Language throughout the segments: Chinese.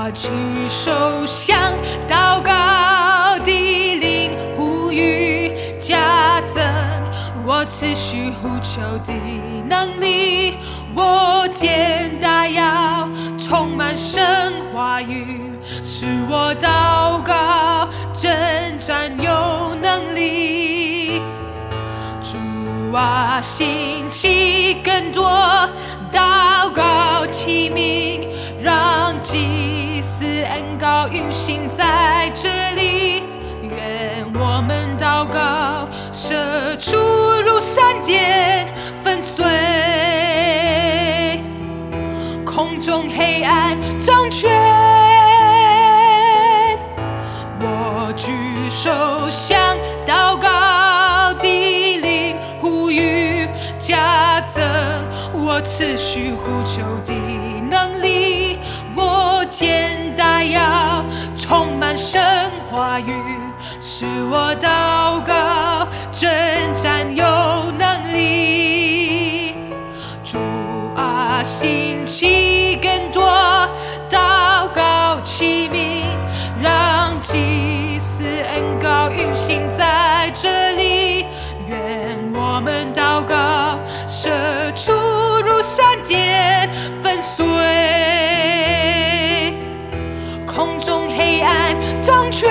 我举手向祷告的灵呼吁加增，我持续呼求的能力，我坚大要充满神话语，使我祷告征战有能力。主啊，兴起更多祷告器皿，让祭司恩膏运行在这里。愿我们祷告射出如闪电，粉碎空中黑暗掌权。我举手向祷告的灵呼吁加增，我持续呼求的能力，我坚大要充满神话语，使我祷告征战有能力。主啊，兴起更多祷告器皿，让祭司恩膏运行在这里。愿我们祷告射出如闪电，粉碎空中黑暗掌权。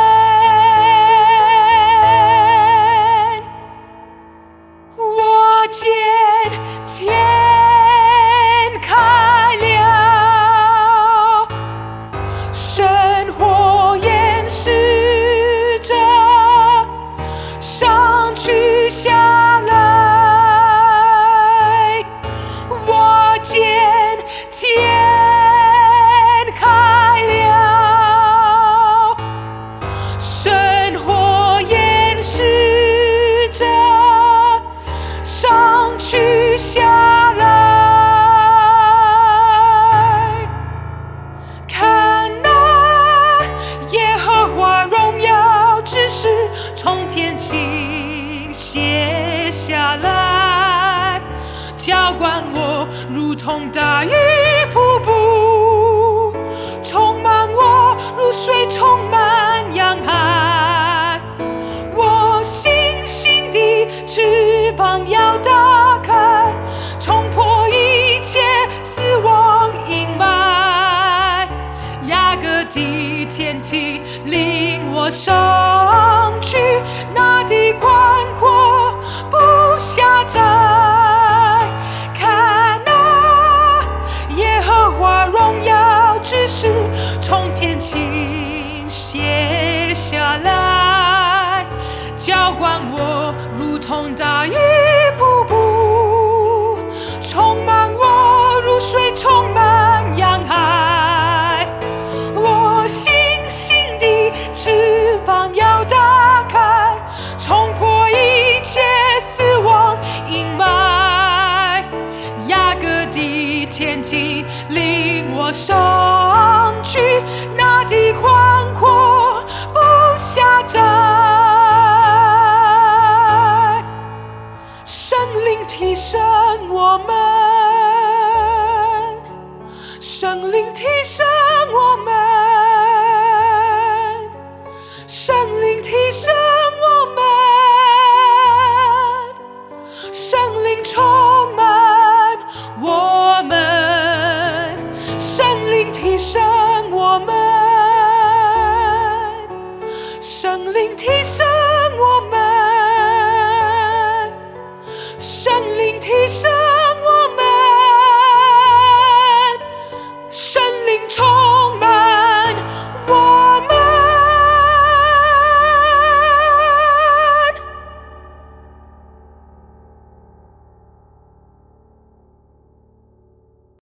我见天开了，神火焰使者上去下来，我见天开了，神火焰使者上去下来，看哪，耶和华荣耀之势从天倾泻下来，浇灌我如同大雨瀑布，充满我如水充满洋海。我星星的翅膀要打开，冲破一切死亡阴霾。雅各的天梯领我上去，那地宽阔不狭窄。看啊，耶和华荣耀之势从天倾泻下来，浇灌我如同大雨瀑布，充满我如水充满洋海。我星星的翅膀要打开，冲破一切死亡阴霾。雅各的天梯领我上去，那地宽阔不狭窄。圣灵提升我们，圣灵提升我们，圣灵提升我们，圣灵充